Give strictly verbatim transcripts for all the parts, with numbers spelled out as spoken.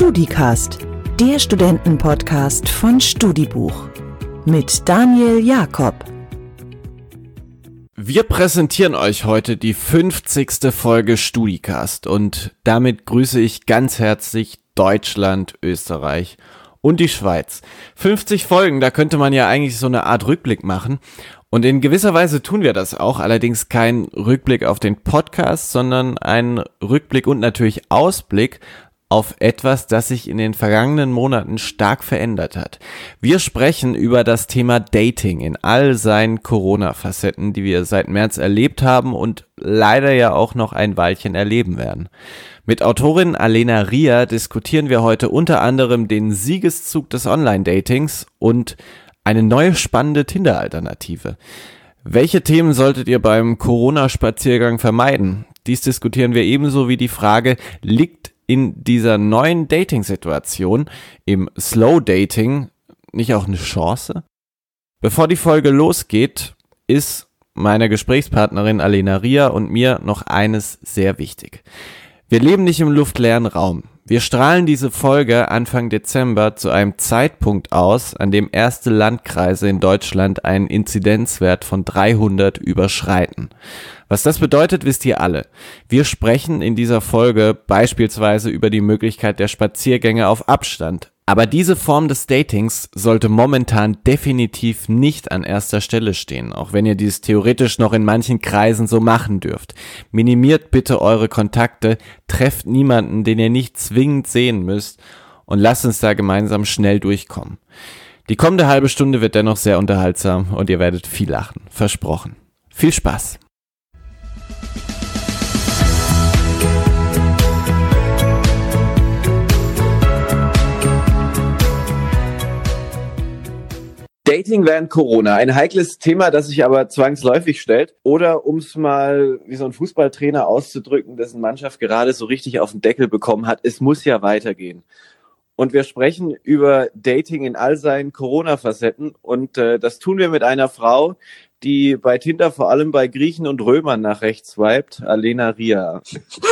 StudiCast, der Studentenpodcast von StudiBuch mit Daniel Jakob. Wir präsentieren euch heute die fünfzigste Folge StudiCast und damit grüße ich ganz herzlich Deutschland, Österreich und die Schweiz. fünfzig Folgen, da könnte man ja eigentlich so eine Art Rückblick machen. Und in gewisser Weise tun wir das auch, allerdings kein Rückblick auf den Podcast, sondern ein Rückblick und natürlich Ausblick auf etwas, das sich in den vergangenen Monaten stark verändert hat. Wir sprechen über das Thema Dating in all seinen Corona-Facetten, die wir seit März erlebt haben und leider ja auch noch ein Weilchen erleben werden. Mit Autorin Alena Ria diskutieren wir heute unter anderem den Siegeszug des Online-Datings und eine neue spannende Tinder-Alternative. Welche Themen solltet ihr beim Corona-Spaziergang vermeiden? Dies diskutieren wir ebenso wie die Frage, liegt in dieser neuen Dating-Situation, im Slow-Dating, nicht auch eine Chance? Bevor die Folge losgeht, ist meiner Gesprächspartnerin Alena Ria und mir noch eines sehr wichtig. Wir leben nicht im luftleeren Raum. Wir strahlen diese Folge Anfang Dezember zu einem Zeitpunkt aus, an dem erste Landkreise in Deutschland einen Inzidenzwert von dreihundert überschreiten. Was das bedeutet, wisst ihr alle. Wir sprechen in dieser Folge beispielsweise über die Möglichkeit der Spaziergänge auf Abstand. Aber diese Form des Datings sollte momentan definitiv nicht an erster Stelle stehen, auch wenn ihr dies theoretisch noch in manchen Kreisen so machen dürft. Minimiert bitte eure Kontakte, trefft niemanden, den ihr nicht zwingend sehen müsst und lasst uns da gemeinsam schnell durchkommen. Die kommende halbe Stunde wird dennoch sehr unterhaltsam und ihr werdet viel lachen. Versprochen. Viel Spaß! Dating während Corona, ein heikles Thema, das sich aber zwangsläufig stellt. Oder um es mal wie so ein Fußballtrainer auszudrücken, dessen Mannschaft gerade so richtig auf den Deckel bekommen hat, es muss ja weitergehen. Und wir sprechen über Dating in all seinen Corona-Facetten und äh, das tun wir mit einer Frau, die bei Tinder vor allem bei Griechen und Römern nach rechts swiped, Alena Ria.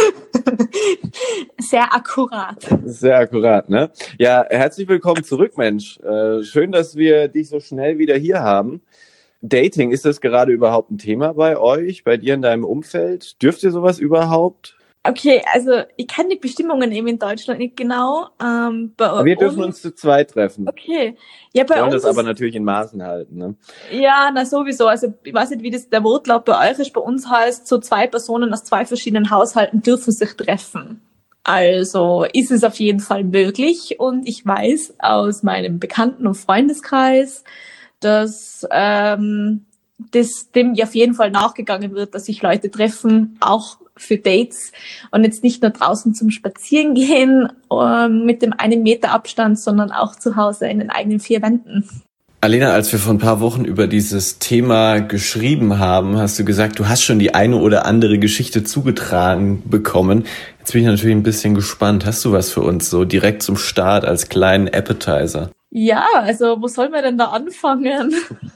Sehr akkurat. Sehr akkurat, ne? Ja, herzlich willkommen zurück, Mensch. Äh, schön, dass wir dich so schnell wieder hier haben. Dating, ist das gerade überhaupt ein Thema bei euch, bei dir in deinem Umfeld? Dürft ihr sowas überhaupt? Okay, also ich kenne die Bestimmungen eben in Deutschland nicht genau. Ähm, bei aber wir dürfen uns, uns zu zweit treffen. Okay. Ja, bei wir wollen uns das aber natürlich in Maßen halten, ne? Ja, na sowieso. Also ich weiß nicht, wie das der Wortlaut bei euch ist. Bei uns heißt, so zwei Personen aus zwei verschiedenen Haushalten dürfen sich treffen. Also ist es auf jeden Fall möglich und ich weiß aus meinem Bekannten- und Freundeskreis, dass ähm, das dem auf jeden Fall nachgegangen wird, dass sich Leute treffen, auch für Dates und jetzt nicht nur draußen zum Spazierengehen ähm, mit dem einen Meter Abstand, sondern auch zu Hause in den eigenen vier Wänden. Alena, als wir vor ein paar Wochen über dieses Thema geschrieben haben, hast du gesagt, du hast schon die eine oder andere Geschichte zugetragen bekommen. Jetzt bin ich natürlich ein bisschen gespannt. Hast du was für uns so direkt zum Start als kleinen Appetizer? Ja, also wo soll man denn da anfangen?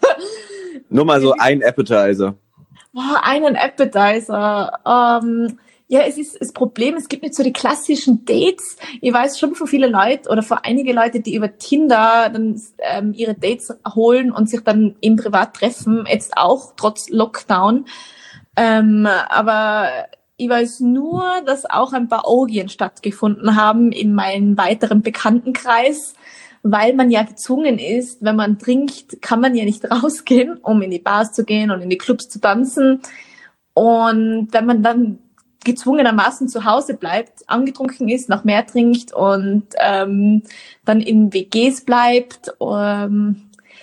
Nur mal so ein Appetizer. Boah, einen Appetizer. Ähm, ja, es ist das Problem, es gibt nicht so die klassischen Dates. Ich weiß schon von vielen Leuten oder von einigen Leute, die über Tinder dann ähm, ihre Dates holen und sich dann im Privat treffen, jetzt auch trotz Lockdown. Ähm, aber ich weiß nur, dass auch ein paar Orgien stattgefunden haben in meinem weiteren Bekanntenkreis, weil man ja gezwungen ist, wenn man trinkt, kann man ja nicht rausgehen, um in die Bars zu gehen und in die Clubs zu tanzen. Und wenn man dann gezwungenermaßen zu Hause bleibt, angetrunken ist, noch mehr trinkt und ähm, dann in W Gs bleibt, ähm,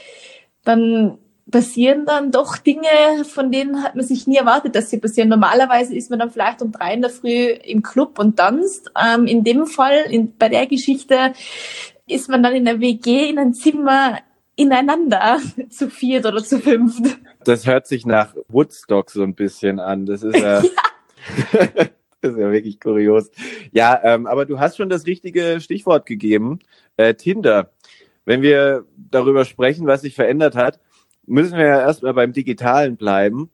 dann passieren dann doch Dinge, von denen hat man sich nie erwartet, dass sie passieren. Normalerweise ist man dann vielleicht um drei in der Früh im Club und tanzt. Ähm, in dem Fall, in, bei der Geschichte, ist man dann in der W G in ein Zimmer ineinander, zu viert oder zu fünft. Das hört sich nach Woodstock so ein bisschen an. Das ist ja, ja. Das ist ja wirklich kurios. Ja, ähm, aber du hast schon das richtige Stichwort gegeben. Äh, Tinder. Wenn wir darüber sprechen, was sich verändert hat, müssen wir ja erstmal beim Digitalen bleiben.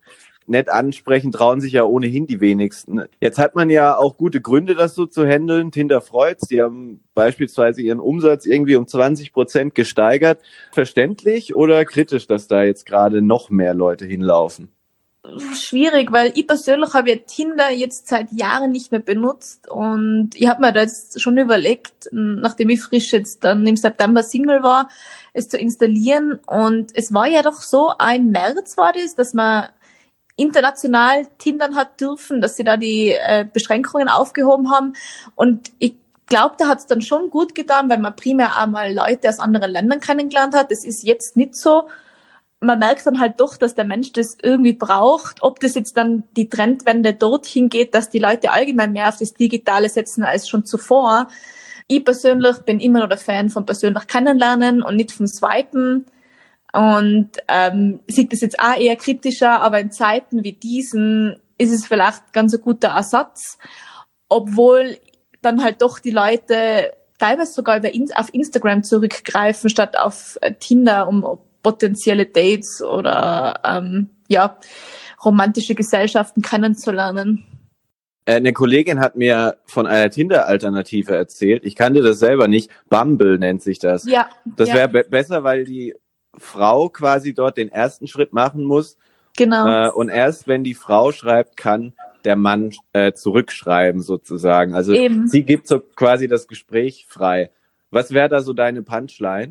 nett ansprechen, trauen sich ja ohnehin die wenigsten. Jetzt hat man ja auch gute Gründe, das so zu handeln. Tinder freut's, die haben beispielsweise ihren Umsatz irgendwie um zwanzig Prozent gesteigert. Verständlich oder kritisch, dass da jetzt gerade noch mehr Leute hinlaufen? Schwierig, weil ich persönlich habe ja Tinder jetzt seit Jahren nicht mehr benutzt und ich habe mir da jetzt schon überlegt, nachdem ich frisch jetzt dann im September Single war, es zu installieren, und es war ja doch so, ein März war das, dass man international Tindern hat dürfen, dass sie da die äh, Beschränkungen aufgehoben haben, und ich glaube, da hat es dann schon gut getan, weil man primär auch mal Leute aus anderen Ländern kennengelernt hat. Das ist jetzt nicht so. Man merkt dann halt doch, dass der Mensch das irgendwie braucht. Ob das jetzt dann die Trendwende dorthin geht, dass die Leute allgemein mehr auf das Digitale setzen als schon zuvor. Ich persönlich bin immer noch der Fan von persönlich kennenlernen und nicht vom Swipen. Und ähm, sieht das jetzt auch eher kritischer, aber in Zeiten wie diesen ist es vielleicht ganz ein guter Ersatz. Obwohl dann halt doch die Leute teilweise sogar über in- auf Instagram zurückgreifen, statt auf äh, Tinder, um potenzielle Dates oder ähm, ja romantische Gesellschaften kennenzulernen. Eine Kollegin hat mir von einer Tinder-Alternative erzählt. Ich kannte das selber nicht. Bumble nennt sich das. Ja. Das ja. wäre be- besser, weil die Frau quasi dort den ersten Schritt machen muss. Genau. Äh, und erst wenn die Frau schreibt, kann der Mann äh, zurückschreiben sozusagen. Also Eben. sie gibt so quasi das Gespräch frei. Was wäre da so deine Punchline?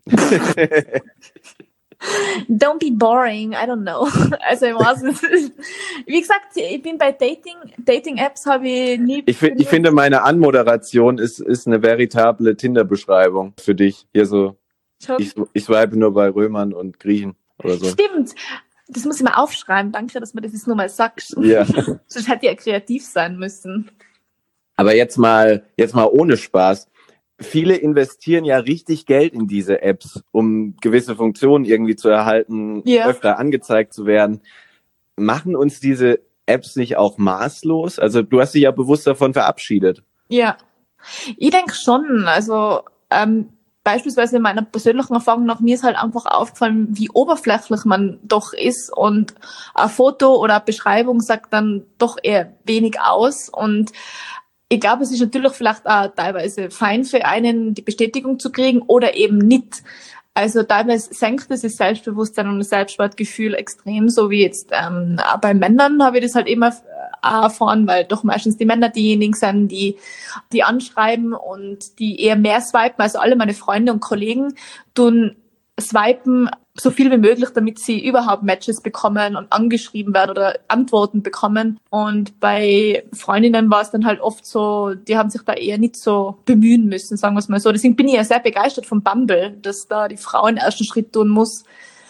Don't be boring, I don't know. Also ich weiß es. Wie gesagt, ich bin bei Dating, Dating-Apps habe ich nie... Ich, ich finde, meine Anmoderation ist, ist eine veritable Tinder-Beschreibung für dich. Hier so, ich, ich swipe nur bei Römern und Griechen oder so. Stimmt. Das muss ich mal aufschreiben. Danke, dass du das jetzt nur mal sagst. Ja. Sonst hätte ich ja kreativ sein müssen. Aber jetzt mal, jetzt mal ohne Spaß. Viele investieren ja richtig Geld in diese Apps, um gewisse Funktionen irgendwie zu erhalten, ja. öfter angezeigt zu werden. Machen uns diese Apps nicht auch maßlos? Also du hast dich ja bewusst davon verabschiedet. Ja, ich denke schon. Also ähm, beispielsweise in meiner persönlichen Erfahrung nach mir ist halt einfach aufgefallen, wie oberflächlich man doch ist, und ein Foto oder eine Beschreibung sagt dann doch eher wenig aus. Und ich glaube, es ist natürlich vielleicht auch teilweise fein für einen, die Bestätigung zu kriegen oder eben nicht. Also teilweise senkt es das Selbstbewusstsein und das Selbstwertgefühl extrem, so wie jetzt ähm, auch bei Männern habe ich das halt immer auch erfahren, weil doch meistens die Männer diejenigen sind, die die anschreiben und die eher mehr swipen. Also alle meine Freunde und Kollegen tun swipen so viel wie möglich, damit sie überhaupt Matches bekommen und angeschrieben werden oder Antworten bekommen. Und bei Freundinnen war es dann halt oft so, die haben sich da eher nicht so bemühen müssen, sagen wir es mal so. Deswegen bin ich ja sehr begeistert von Bumble, dass da die Frau den ersten Schritt tun muss.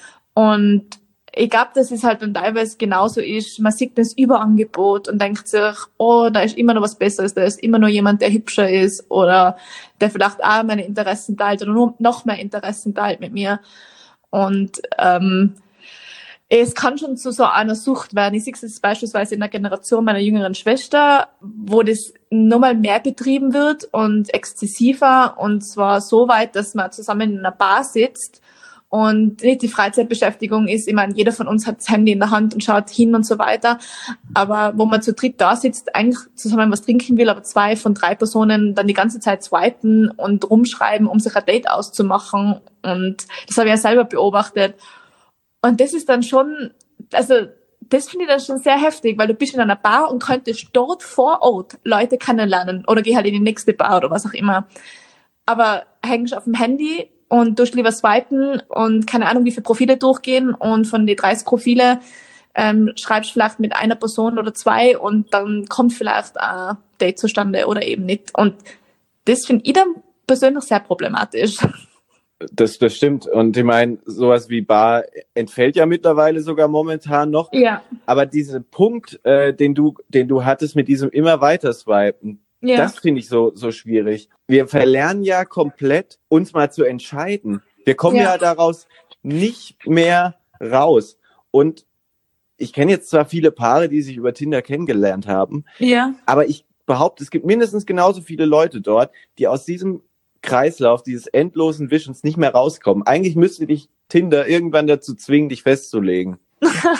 Und ich glaube, dass es halt dann teilweise genauso ist. Man sieht das Überangebot und denkt sich, oh, da ist immer noch was Besseres, da ist immer noch jemand, der hübscher ist oder der vielleicht auch meine Interessen teilt oder nur noch mehr Interessen teilt mit mir. Und ähm, es kann schon zu so einer Sucht werden. Ich sehe es beispielsweise in der Generation meiner jüngeren Schwester, wo das nochmal mehr betrieben wird und exzessiver, und zwar so weit, dass man zusammen in einer Bar sitzt und nicht die Freizeitbeschäftigung ist. Ich meine, jeder von uns hat das Handy in der Hand und schaut hin und so weiter. Aber wo man zu dritt da sitzt, eigentlich zusammen was trinken will, aber zwei von drei Personen dann die ganze Zeit swipen und rumschreiben, um sich ein Date auszumachen. Und das habe ich ja selber beobachtet. Und das ist dann schon, also das finde ich dann schon sehr heftig, weil du bist in einer Bar und könntest dort vor Ort Leute kennenlernen oder geh halt in die nächste Bar oder was auch immer. Aber hängst auf dem Handy und tust lieber swipen und keine Ahnung, wie viele Profile durchgehen, und von den dreißig Profile ähm, schreibst vielleicht mit einer Person oder zwei und dann kommt vielleicht ein Date zustande oder eben nicht. Und das finde ich dann persönlich sehr problematisch. Das, das stimmt. Und ich meine, sowas wie Bar entfällt ja mittlerweile sogar momentan noch. Ja. Aber dieser Punkt, äh, den du, den du hattest mit diesem immer weiter swipen, ja. Das finde ich so, so schwierig. Wir verlernen ja komplett, uns mal zu entscheiden. Wir kommen ja, ja daraus nicht mehr raus. Und ich kenne jetzt zwar viele Paare, die sich über Tinder kennengelernt haben, ja. aber ich behaupte, es gibt mindestens genauso viele Leute dort, die aus diesem Kreislauf, dieses endlosen Wischens nicht mehr rauskommen. Eigentlich müsste dich Tinder irgendwann dazu zwingen, dich festzulegen.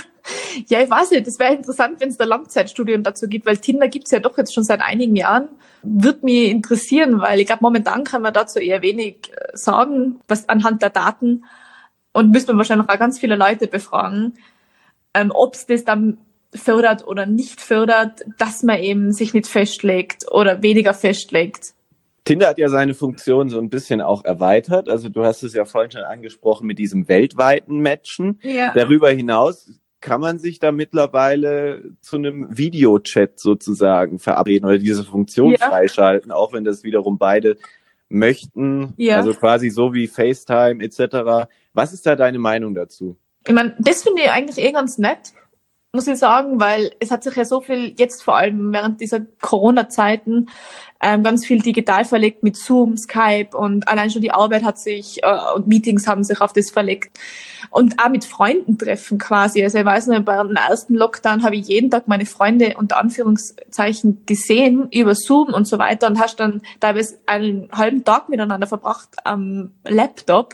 Ja, ich weiß nicht, das wäre interessant, wenn es da Langzeitstudien dazu gibt, weil Tinder gibt's ja doch jetzt schon seit einigen Jahren. Würde mich interessieren, weil ich glaube, momentan kann man dazu eher wenig sagen, was anhand der Daten, und müsste man wahrscheinlich auch ganz viele Leute befragen, ähm, ob es das dann fördert oder nicht fördert, dass man eben sich nicht festlegt oder weniger festlegt. Tinder hat ja seine Funktion so ein bisschen auch erweitert. Also du hast es ja vorhin schon angesprochen mit diesem weltweiten Matchen. Ja. Darüber hinaus kann man sich da mittlerweile zu einem Videochat sozusagen verabreden oder diese Funktion Ja. freischalten, auch wenn das wiederum beide möchten. Ja. Also quasi so wie FaceTime et cetera. Was ist da deine Meinung dazu? Ich meine, das finde ich eigentlich eh ganz nett, muss ich sagen, weil es hat sich ja so viel, jetzt vor allem während dieser Corona-Zeiten, ähm, ganz viel digital verlegt mit Zoom, Skype, und allein schon die Arbeit hat sich, äh, und Meetings haben sich auf das verlegt. Und auch mit Freunden treffen quasi. Also ich weiß noch, bei dem ersten Lockdown habe ich jeden Tag meine Freunde unter Anführungszeichen gesehen über Zoom und so weiter, und hast dann teilweise einen halben Tag miteinander verbracht am Laptop.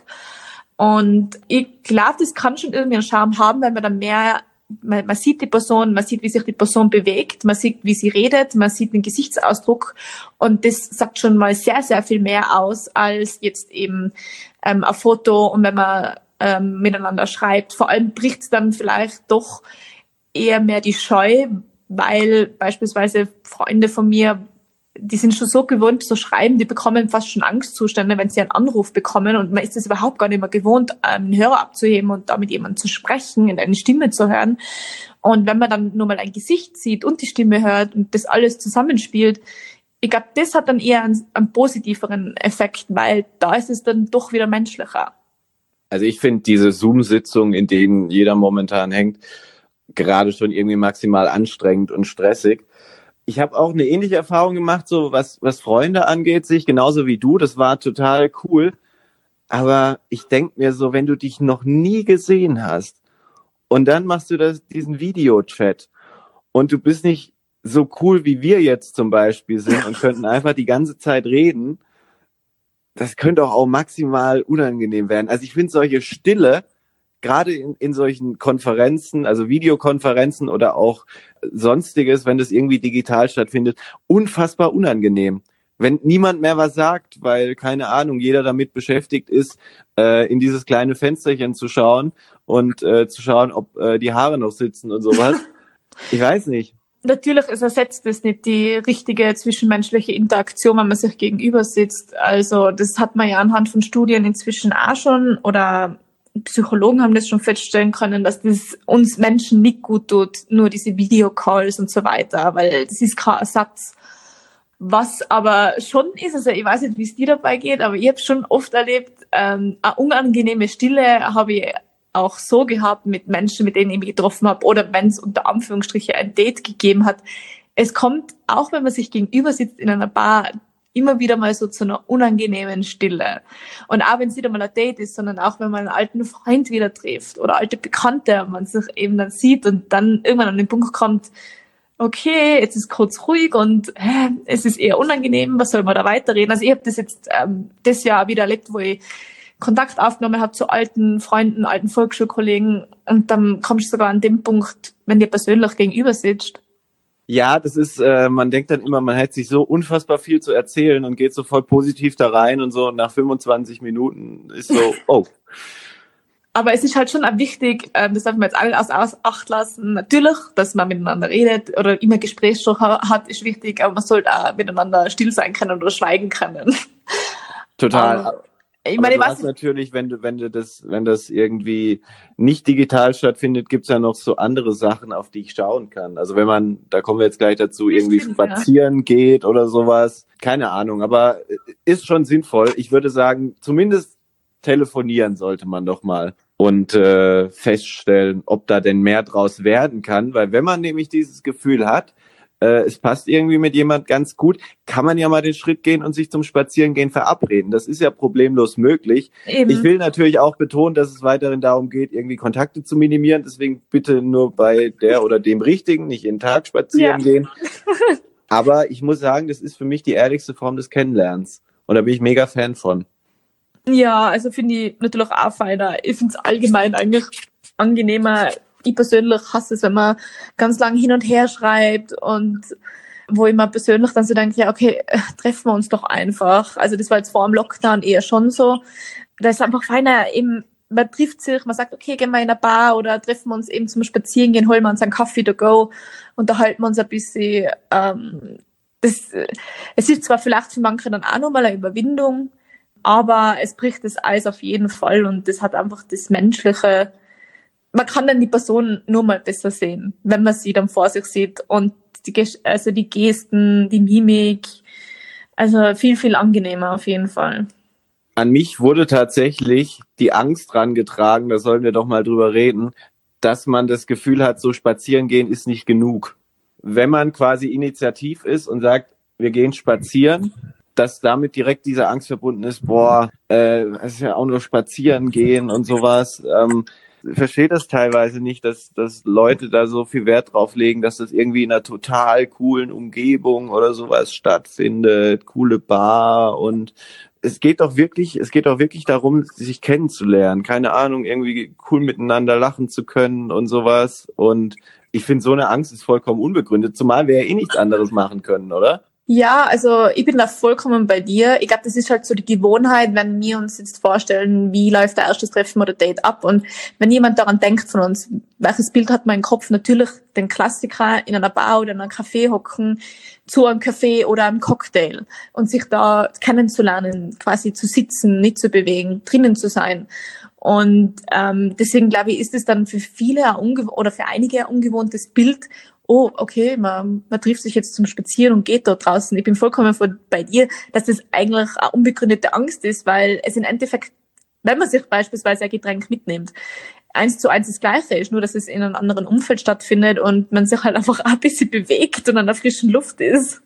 Und ich glaube, das kann schon irgendwie einen Charme haben, weil man dann mehr Man, man sieht die Person, man sieht, wie sich die Person bewegt, man sieht, wie sie redet, man sieht den Gesichtsausdruck, und das sagt schon mal sehr, sehr viel mehr aus als jetzt eben ähm, ein Foto, und wenn man ähm, miteinander schreibt. Vor allem bricht es dann vielleicht doch eher mehr die Scheu, weil beispielsweise Freunde von mir, die sind schon so gewohnt zu schreiben, die bekommen fast schon Angstzustände, wenn sie einen Anruf bekommen, und man ist es überhaupt gar nicht mehr gewohnt, einen Hörer abzuheben und da mit jemandem zu sprechen und eine Stimme zu hören. Und wenn man dann nur mal ein Gesicht sieht und die Stimme hört und das alles zusammenspielt, ich glaube, das hat dann eher einen, einen positiveren Effekt, weil da ist es dann doch wieder menschlicher. Also ich finde diese Zoom-Sitzungen, in denen jeder momentan hängt, gerade schon irgendwie maximal anstrengend und stressig. Ich habe auch eine ähnliche Erfahrung gemacht, so was was Freunde angeht, sich genauso wie du. Das war total cool. Aber ich denke mir so, wenn du dich noch nie gesehen hast und dann machst du das, diesen Videochat, und du bist nicht so cool, wie wir jetzt zum Beispiel sind und könnten einfach die ganze Zeit reden, das könnte auch, auch maximal unangenehm werden. Also ich finde solche Stille, gerade in, in solchen Konferenzen, also Videokonferenzen oder auch Sonstiges, wenn das irgendwie digital stattfindet, unfassbar unangenehm. Wenn niemand mehr was sagt, weil, keine Ahnung, jeder damit beschäftigt ist, äh, in dieses kleine Fensterchen zu schauen und äh, zu schauen, ob äh, die Haare noch sitzen und sowas. Ich weiß nicht. Natürlich, es ersetzt es nicht die richtige zwischenmenschliche Interaktion, wenn man sich gegenüber sitzt. Also das hat man ja anhand von Studien inzwischen auch schon, oder Psychologen haben das schon feststellen können, dass das uns Menschen nicht gut tut, nur diese Videocalls und so weiter, weil das ist kein Ersatz. Was aber schon ist, also ich weiß nicht, wie es dir dabei geht, aber ich habe schon oft erlebt, ähm, eine unangenehme Stille habe ich auch so gehabt mit Menschen, mit denen ich mich getroffen habe, oder wenn es unter Anführungsstriche ein Date gegeben hat. Es kommt, auch wenn man sich gegenüber sitzt in einer Bar, immer wieder mal so zu einer unangenehmen Stille. Und auch wenn es nicht einmal ein Date ist, sondern auch wenn man einen alten Freund wieder trifft oder alte Bekannte und man sich eben dann sieht und dann irgendwann an den Punkt kommt, okay, jetzt ist kurz ruhig und hä, es ist eher unangenehm, was soll man da weiterreden? Also ich habe das jetzt ähm, das Jahr wieder erlebt, wo ich Kontakt aufgenommen habe zu alten Freunden, alten Volksschulkollegen, und dann kommst du sogar an den Punkt, wenn dir persönlich gegenüber sitzt. Ja, das ist, äh, man denkt dann immer, man hätte sich so unfassbar viel zu erzählen und geht so voll positiv da rein und so, und nach fünfundzwanzig Minuten ist so, oh. Aber es ist halt schon auch wichtig, ähm, das darf man jetzt alle aus Acht lassen, natürlich, dass man miteinander redet oder immer Gesprächsstoff hat, ist wichtig, aber man sollte auch miteinander still sein können oder schweigen können. Total. Aber, ich Aber meine, du ich hast weiß, natürlich, wenn du, wenn du das, wenn das irgendwie nicht digital stattfindet, gibt's ja noch so andere Sachen, auf die ich schauen kann. Also wenn man, da kommen wir jetzt gleich dazu, irgendwie Stimmt, spazieren ja. geht oder sowas. Keine Ahnung, aber ist schon sinnvoll. Ich würde sagen, zumindest telefonieren sollte man doch mal und äh, feststellen, ob da denn mehr draus werden kann. Weil wenn man nämlich dieses Gefühl hat, äh, es passt irgendwie mit jemand ganz gut, kann man ja mal den Schritt gehen und sich zum Spazierengehen verabreden. Das ist ja problemlos möglich. eben. Ich will natürlich auch betonen, dass es weiterhin darum geht, irgendwie Kontakte zu minimieren. Deswegen bitte nur bei der oder dem Richtigen, nicht jeden Tag spazieren Ja. gehen. Aber ich muss sagen, das ist für mich die ehrlichste Form des Kennenlernens. Und da bin ich mega Fan von. Ja, also finde ich natürlich auch feiner. Ich finde es allgemein eigentlich angenehmer, ich persönlich hasse es, wenn man ganz lang hin und her schreibt und wo ich mir persönlich dann so denke, ja, okay, treffen wir uns doch einfach. Also das war jetzt vor dem Lockdown eher schon so. Da ist einfach feiner eben, man trifft sich, man sagt, okay, gehen wir in eine Bar oder treffen wir uns eben zum Spazierengehen, holen wir uns einen Kaffee to go, unterhalten wir uns ein bisschen. Ähm, das, es ist zwar vielleicht für manche dann auch nochmal eine Überwindung, aber es bricht das Eis auf jeden Fall und das hat einfach das Menschliche. Man kann dann die Person nur mal besser sehen, wenn man sie dann vor sich sieht und die, also die Gesten, die Mimik, also viel, viel angenehmer auf jeden Fall. An mich wurde tatsächlich die Angst rangetragen, da sollen wir doch mal drüber reden, dass man das Gefühl hat, so spazieren gehen ist nicht genug. Wenn man quasi initiativ ist und sagt, wir gehen spazieren, dass damit direkt diese Angst verbunden ist, boah, äh, es ist ja auch nur spazieren gehen und sowas. Ähm, verstehe das teilweise nicht, dass, dass Leute da so viel Wert drauf legen, dass das irgendwie in einer total coolen Umgebung oder sowas stattfindet, coole Bar und es geht doch wirklich, es geht doch wirklich darum, sich kennenzulernen, keine Ahnung, irgendwie cool miteinander lachen zu können und sowas und ich finde, so eine Angst ist vollkommen unbegründet, zumal wir ja eh nichts anderes machen können, oder? Ja, also ich bin da vollkommen bei dir. Ich glaube, das ist halt so die Gewohnheit, wenn wir uns jetzt vorstellen, wie läuft der erste Treffen oder Date ab und wenn jemand daran denkt von uns, welches Bild hat man im Kopf? Natürlich den Klassiker in einer Bar oder in einem Café hocken, zu einem Kaffee oder einem Cocktail und sich da kennenzulernen, quasi zu sitzen, nicht zu bewegen, drinnen zu sein. Und ähm, deswegen glaube ich, ist es dann für viele ungew- oder für einige ein ungewohntes Bild. Oh, okay, man, man trifft sich jetzt zum Spazieren und geht dort draußen. Ich bin vollkommen von, bei dir, dass das eigentlich eine unbegründete Angst ist, weil es im Endeffekt, wenn man sich beispielsweise ein Getränk mitnimmt, eins zu eins das Gleiche ist, nur dass es in einem anderen Umfeld stattfindet und man sich halt einfach ein bisschen bewegt und an der frischen Luft ist.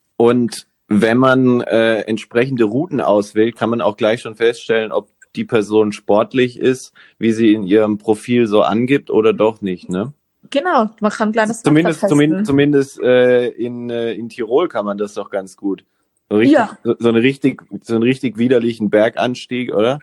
Und wenn man äh, entsprechende Routen auswählt, kann man auch gleich schon feststellen, ob die Person sportlich ist, wie sie in ihrem Profil so angibt oder doch nicht, ne? Genau, man kann kleines Zumindest, zumindest, zumindest äh, in, äh, in Tirol kann man das doch ganz gut. So, richtig, Ja. so, so, eine richtig, so einen richtig widerlichen Berganstieg, oder?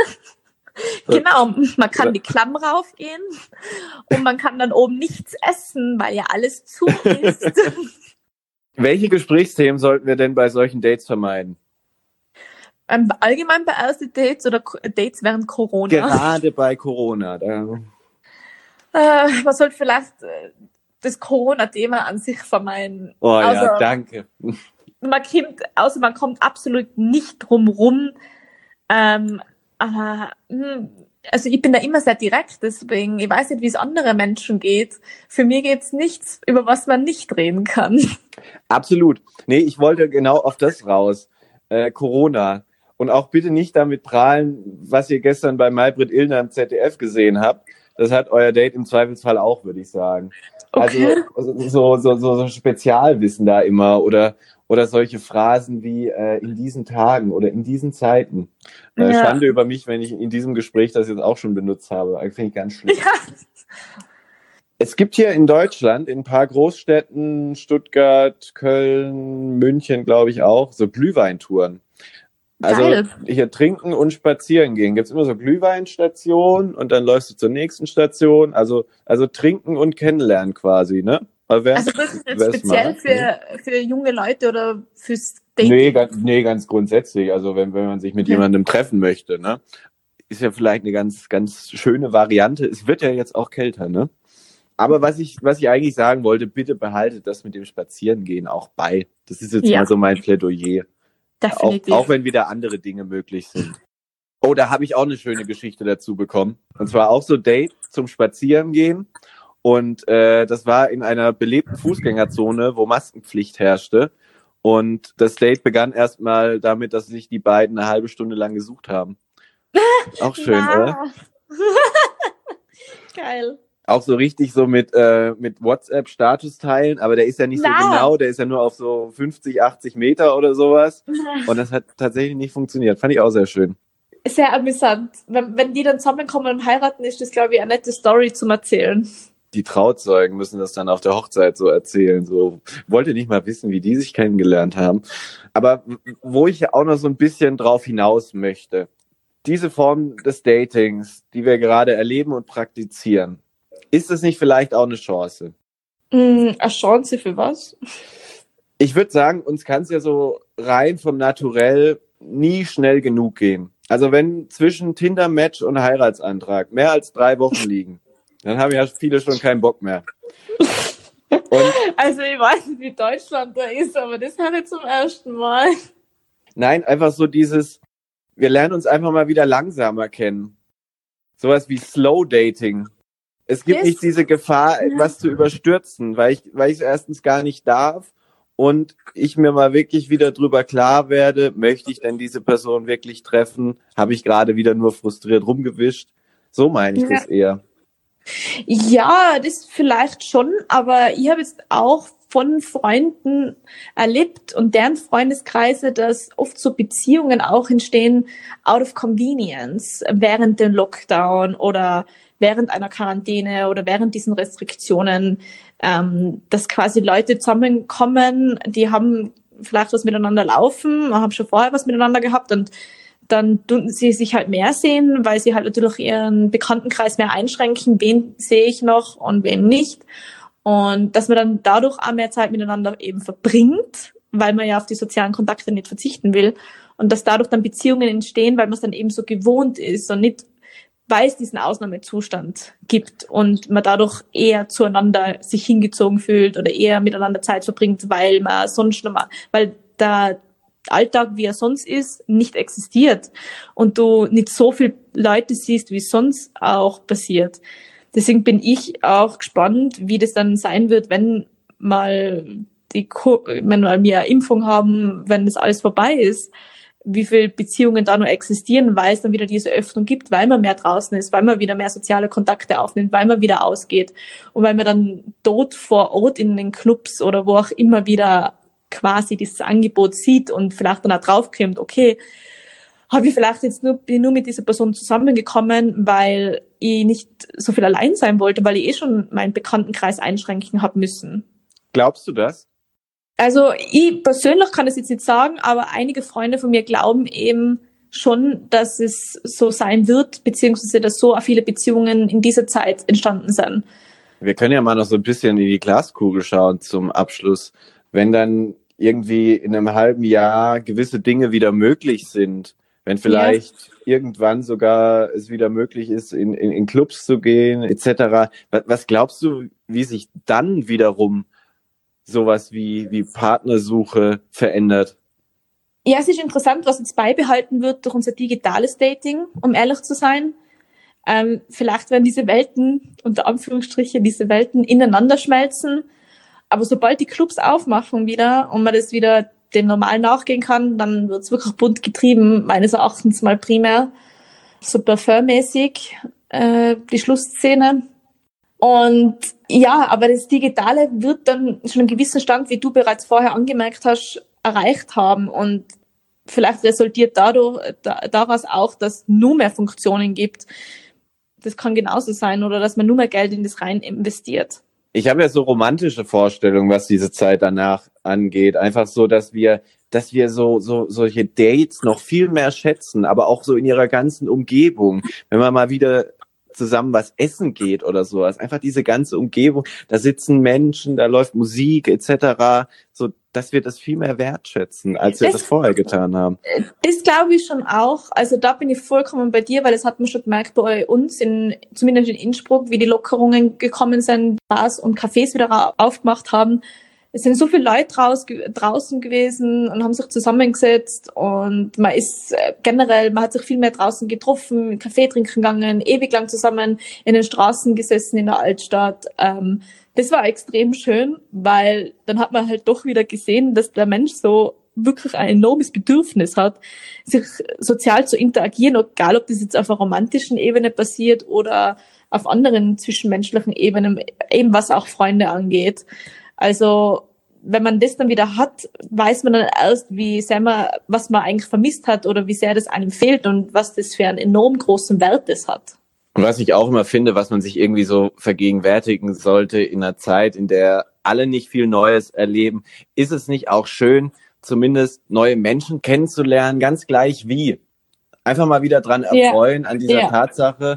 Genau, man kann die Klamm raufgehen und man kann dann oben nichts essen, weil ja alles zu ist. Welche Gesprächsthemen sollten wir denn bei solchen Dates vermeiden? Ähm, allgemein bei ersten Dates oder Ko- Dates während Corona. Gerade bei Corona. Da Äh, man sollte vielleicht äh, das Corona-Thema an sich vermeiden. oh ja, Also, danke. man kommt, also man kommt absolut nicht drum rum. Ähm, aber, mh, also ich bin da immer sehr direkt, deswegen, ich weiß nicht, wie es anderen Menschen geht. Für mich geht's nichts, über was man nicht reden kann. Absolut. Nee, ich wollte genau auf das raus. Äh, Corona. Und auch bitte nicht damit prahlen, was ihr gestern bei Maybrit Illner im Z D F gesehen habt. Das hat euer Date im Zweifelsfall auch, würde ich sagen. Okay. Also so, so, so, so Spezialwissen da immer oder oder solche Phrasen wie äh, in diesen Tagen oder in diesen Zeiten. Äh, Ja. Schande über mich, wenn ich in diesem Gespräch das jetzt auch schon benutzt habe. Finde ich ganz schlimm. Ja. Es gibt hier in Deutschland, in ein paar Großstädten, Stuttgart, Köln, München, glaube ich auch, so Glühweintouren. Also Geil. hier trinken und spazieren gehen. Gibt's immer so Glühweinstationen und dann läufst du zur nächsten Station. Also also trinken und kennenlernen quasi, ne? Aber wer, Also das ist jetzt wer speziell macht, für, für junge Leute oder fürs Dating? Nee, ganz, nee, ganz grundsätzlich. Also wenn, wenn man sich mit Okay. jemandem treffen möchte, ne? Ist ja vielleicht eine ganz, ganz schöne Variante. Es wird ja jetzt auch kälter, ne? Aber was ich, was ich eigentlich sagen wollte, bitte behaltet das mit dem Spazierengehen auch bei. Das ist jetzt Ja. mal so mein Plädoyer. Auch, Definitiv. auch wenn wieder andere Dinge möglich sind. Oh, da habe ich auch eine schöne Geschichte dazu bekommen. Und zwar auch so Date zum Spazierengehen. Und äh, das war in einer belebten Fußgängerzone, wo Maskenpflicht herrschte. Und das Date begann erstmal damit, dass sich die beiden eine halbe Stunde lang gesucht haben. Auch schön, Ja. oder? Geil. Auch so richtig so mit, äh, mit WhatsApp-Status teilen, aber der ist ja nicht Na. so genau, der ist ja nur auf so fünfzig, achtzig Meter oder sowas. Und das hat tatsächlich nicht funktioniert. Fand ich auch sehr schön. Sehr amüsant. Wenn, wenn die dann zusammenkommen und heiraten, ist das, glaube ich, eine nette Story zum Erzählen. Die Trauzeugen müssen das dann auf der Hochzeit so erzählen. So, wollte nicht mal wissen, wie die sich kennengelernt haben. Aber wo ich ja auch noch so ein bisschen drauf hinaus möchte, diese Form des Datings, die wir gerade erleben und praktizieren, ist das nicht vielleicht auch eine Chance? Mm, eine Chance für was? Ich würde sagen, uns kann es ja so rein vom Naturell nie schnell genug gehen. Also wenn zwischen Tinder-Match und Heiratsantrag mehr als drei Wochen liegen, dann haben ja viele schon keinen Bock mehr. Und also ich weiß nicht, wie Deutschland da ist, aber das höre ich zum ersten Mal. Nein, einfach so dieses, wir lernen uns einfach mal wieder langsamer kennen. Sowas wie Slow Dating. Es gibt Yes. nicht diese Gefahr, etwas zu überstürzen, weil ich, weil ich es erstens gar nicht darf und ich mir mal wirklich wieder drüber klar werde, möchte ich denn diese Person wirklich treffen? Habe ich gerade wieder nur frustriert rumgewischt? So meine ich Ja. das eher. Ja, das vielleicht schon, aber ich habe jetzt auch von Freunden erlebt und deren Freundeskreise, dass oft so Beziehungen auch entstehen out of convenience während dem Lockdown oder während einer Quarantäne oder während diesen Restriktionen, ähm, dass quasi Leute zusammenkommen, die haben vielleicht was miteinander laufen, haben schon vorher was miteinander gehabt und dann tun sie sich halt mehr sehen, weil sie halt natürlich ihren Bekanntenkreis mehr einschränken, wen sehe ich noch und wen nicht. Und dass man dann dadurch auch mehr Zeit miteinander eben verbringt, weil man ja auf die sozialen Kontakte nicht verzichten will. Und dass dadurch dann Beziehungen entstehen, weil man es dann eben so gewohnt ist und nicht, weil es diesen Ausnahmezustand gibt und man dadurch eher zueinander sich hingezogen fühlt oder eher miteinander Zeit verbringt, weil man sonst normal, weil der Alltag, wie er sonst ist, nicht existiert und du nicht so viele Leute siehst, wie es sonst auch passiert. Deswegen bin ich auch gespannt, wie das dann sein wird, wenn mal die, wenn mal wir eine Impfung haben, wenn das alles vorbei ist, wie viele Beziehungen da noch existieren, weil es dann wieder diese Öffnung gibt, weil man mehr draußen ist, weil man wieder mehr soziale Kontakte aufnimmt, weil man wieder ausgeht und weil man dann dort vor Ort in den Clubs oder wo auch immer wieder quasi dieses Angebot sieht und vielleicht dann auch draufkommt, okay, habe ich vielleicht jetzt nur, bin nur mit dieser Person zusammengekommen, weil ich nicht so viel allein sein wollte, weil ich eh schon meinen Bekanntenkreis einschränken habe müssen. Glaubst du das? Also ich persönlich kann es jetzt nicht sagen, aber einige Freunde von mir glauben eben schon, dass es so sein wird, beziehungsweise dass so viele Beziehungen in dieser Zeit entstanden sind. Wir können ja mal noch so ein bisschen in die Glaskugel schauen zum Abschluss. Wenn dann irgendwie in einem halben Jahr gewisse Dinge wieder möglich sind, wenn vielleicht ja. irgendwann sogar es wieder möglich ist, in, in, in Clubs zu gehen, et cetera. Was, was glaubst du, wie sich dann wiederum sowas wie, wie Partnersuche verändert? Ja, es ist interessant, was jetzt beibehalten wird durch unser digitales Dating, um ehrlich zu sein. Ähm, vielleicht werden diese Welten, unter Anführungsstrichen, diese Welten ineinander schmelzen. Aber sobald die Clubs aufmachen wieder und man das wieder dem Normal nachgehen kann, dann wird's wirklich bunt getrieben, meines Erachtens mal primär. So parfümmäßig, äh, die Schlussszene. Und ja, aber das Digitale wird dann schon einen gewissen Stand, wie du bereits vorher angemerkt hast, erreicht haben. Und vielleicht resultiert dadurch, da, daraus auch, dass nur mehr Funktionen gibt. Das kann genauso sein. Oder dass man nur mehr Geld in das rein investiert. Ich habe ja so romantische Vorstellungen, was diese Zeit danach angeht. Einfach so, dass wir, dass wir so, so, solche Dates noch viel mehr schätzen, aber auch so in ihrer ganzen Umgebung. Wenn man mal wieder zusammen was essen geht oder sowas. Einfach diese ganze Umgebung. Da sitzen Menschen, da läuft Musik et cetera. So, dass wir das viel mehr wertschätzen, als wir das, das vorher getan haben. Das glaube ich schon auch. Also da bin ich vollkommen bei dir, weil das hat man schon gemerkt bei uns, in, zumindest in Innsbruck, wie die Lockerungen gekommen sind, Bars und Cafés wieder aufgemacht haben. Es sind so viele Leute raus, draußen gewesen und haben sich zusammengesetzt und man ist generell, man hat sich viel mehr draußen getroffen, Kaffee trinken gegangen, ewig lang zusammen in den Straßen gesessen in der Altstadt. Ähm, das war extrem schön, weil dann hat man halt doch wieder gesehen, dass der Mensch so wirklich ein enormes Bedürfnis hat, sich sozial zu interagieren, egal ob das jetzt auf einer romantischen Ebene passiert oder auf anderen zwischenmenschlichen Ebenen, eben was auch Freunde angeht. Also wenn man das dann wieder hat, weiß man dann erst, wie sehr man, was man eigentlich vermisst hat oder wie sehr das einem fehlt und was das für einen enorm großen Wert das hat. Und was ich auch immer finde, was man sich irgendwie so vergegenwärtigen sollte in einer Zeit, in der alle nicht viel Neues erleben, ist es nicht auch schön, zumindest neue Menschen kennenzulernen, ganz gleich wie. Einfach mal wieder dran erfreuen, ja. an dieser ja. Tatsache,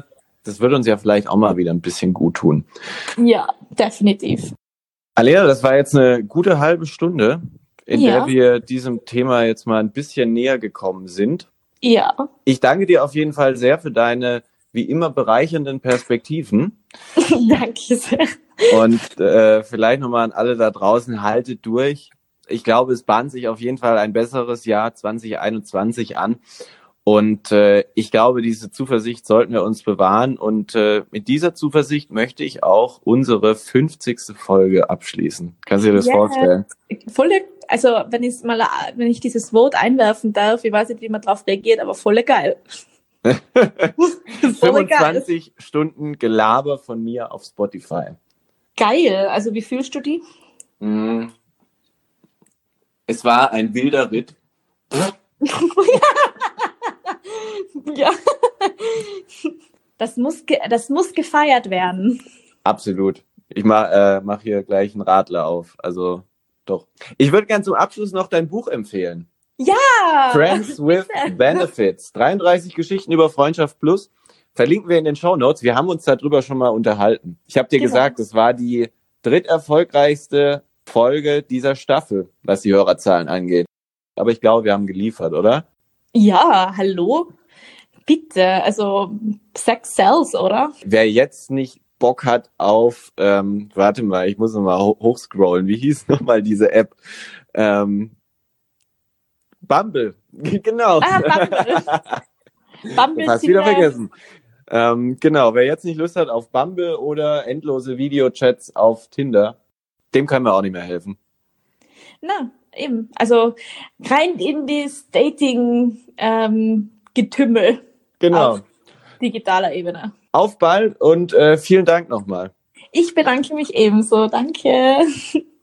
das würde uns ja vielleicht auch mal wieder ein bisschen gut tun. Ja, definitiv. Alena, das war jetzt eine gute halbe Stunde, in Ja. der wir diesem Thema jetzt mal ein bisschen näher gekommen sind. Ja. Ich danke dir auf jeden Fall sehr für deine wie immer bereichernden Perspektiven. Danke sehr. Und äh, vielleicht nochmal an alle da draußen, haltet durch. Ich glaube, es bahnt sich auf jeden Fall ein besseres Jahr zwanzig einundzwanzig an. Und äh, ich glaube, diese Zuversicht sollten wir uns bewahren. Und äh, mit dieser Zuversicht möchte ich auch unsere fünfzigste Folge abschließen. Kannst du dir das Ja. vorstellen? Voll, also wenn ich mal, wenn ich dieses Vote einwerfen darf, ich weiß nicht, wie man drauf reagiert, aber voll geil. Voll geil. fünfundzwanzig Stunden Gelaber von mir auf Spotify. Geil. Also wie fühlst du die? Mm. Es war ein wilder Ritt. Ja. Das muss, ge- das muss gefeiert werden. Absolut. Ich mach, äh, mach hier gleich einen Radler auf. Also doch. Ich würde gern zum Abschluss noch dein Buch empfehlen. Ja. Friends with Benefits. dreiunddreißig Geschichten über Freundschaft Plus. Verlinken wir in den Shownotes. Wir haben uns darüber schon mal unterhalten. Ich habe dir Genau. gesagt, es war die dritterfolgreichste Folge dieser Staffel, was die Hörerzahlen angeht. Aber ich glaube, wir haben geliefert, oder? Ja, hallo? Bitte, also Sex sells, oder? Wer jetzt nicht Bock hat auf, ähm, warte mal, ich muss nochmal ho- hochscrollen. Wie hieß nochmal diese App? Ähm, Bumble. Genau. Ah, Bumble. Bumble Hast wieder Tinder. vergessen. Ähm, genau, wer jetzt nicht Lust hat auf Bumble oder endlose Videochats auf Tinder, dem können wir auch nicht mehr helfen. Na, eben. Also rein in das Dating-Getümmel Genau. auf digitaler Ebene. Auf bald und äh, vielen Dank nochmal. Ich bedanke mich ebenso. Danke.